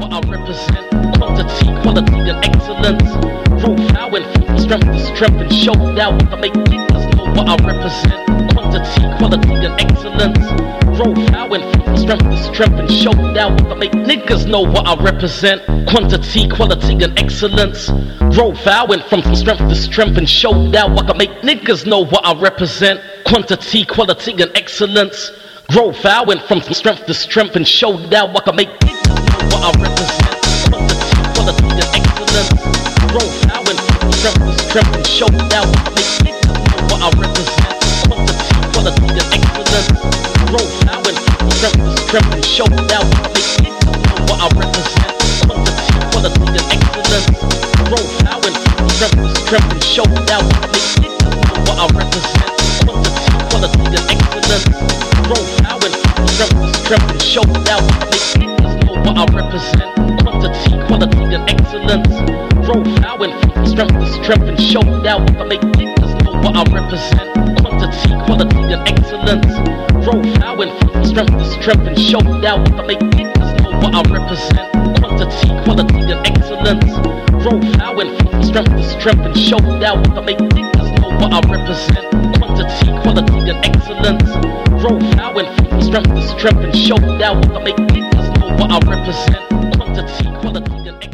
what I represent. Quantity, quality, and excellence. Profile and from strength to strength and show that what I make niggas know what I represent. Quantity, quality, and excellence. Profile and from strength to strength and show that what I make niggas know what I represent. Quantity, quality, and excellence. Profile and from strength to strength and show that what I make niggas know what I represent. Quantity, quality, and excellence. Grow foul and from strength to strength and show that what I make niggas know what I represent. Quantity, quality, and excellence. Grow foul and from strength to strength and show that what I make niggas know what I represent. Quantity, quality, and excellence. Grow foul and from strength to strength and show that what I make niggas know what I represent. Quantity, quality, and excellence. Grow foul and from strength to strength and show that what I make niggas know what I represent. Quantity, quality, and excellence. Grow power and strength to strength and show that what I make niggas know what I represent. Quantity, quality, and excellence. Grow power and strength to strength and show that what I make niggas know what I represent. Quantity, quality, and excellence. Grow power and strength to strength and show that what I make niggas know what I represent. Quantity, quality, and excellence. Grow power and strength to strength and show that what I make niggas know what I represent. Quantity, quality, and excellence. Grow power and strength to strength and show that what I make niggas know what I represent. Quantity, quality, and excellence.